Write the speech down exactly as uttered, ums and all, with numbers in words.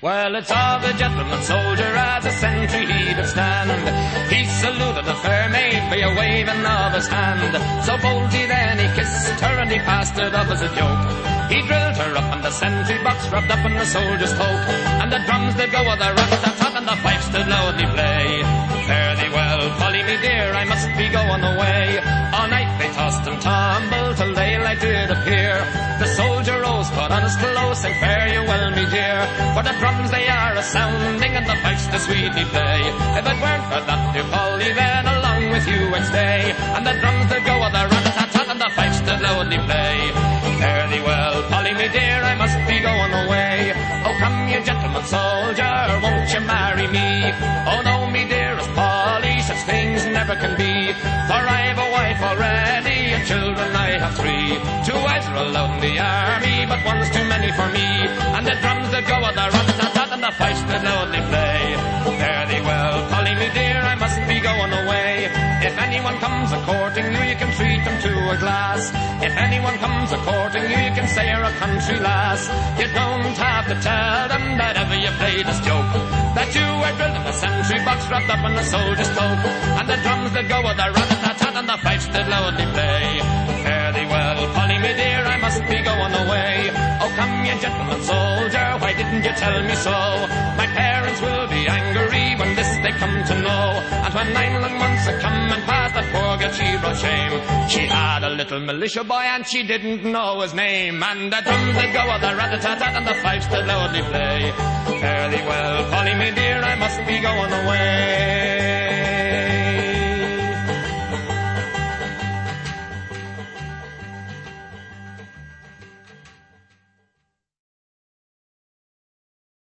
Well, it's of a gentleman soldier as a sentry he did stand. He saluted the fair maid by a waving of his hand. So boldly then he kissed her and he passed it off as a joke. He drilled her up and the sentry box rubbed up in the soldier's poke. And the drums did go with a rat-tat-tat and the pipes did loudly play. Fare thee well, Polly me dear, I must be going away. All night they tossed and tumbled till daylight did appear. The soldier rose, put on his clothes, and fare you well, me dear. For the drums they are a-sounding and the pipes they sweetly play. If it weren't for that, dear Polly, then along with you I'd stay. And the drums did go with a rat-tat-tat and the pipes did loudly play. Fare thee well, Polly me dear, I must be going away. Oh, come you gentleman soldier, won't you marry me? Oh no, me dearest Polly, such things never can be. For I've a wife already, and children I have three. Two wives are allowed in the army, but one's too many for me. And the drums that go with the rat-tat-tat and the pipes that loudly play. Fare thee well, Polly me dear, I must be going away. If anyone comes a-courting you, you can treat them to a glass. If anyone comes a-courting you, you can say you're a country lass. You don't have to tell them that ever you played this joke, that you were drilled in a sentry box wrapped up in a soldier's cloak. And the drums that go with the rat-tat-tat and the pipes that loudly play. Fare thee well, Polly me dear, I must be going away. Oh, come you gentleman soldier, why didn't you tell me so? My parents will be angry when this they come to know. And when nine long months have come and passed, that poor girl she brought shame. She had a little militia boy and she didn't know his name. And the drums that go with the rat-a-tat-tat and the pipes that loudly play. Fare thee well, Polly me dear, I must be going away.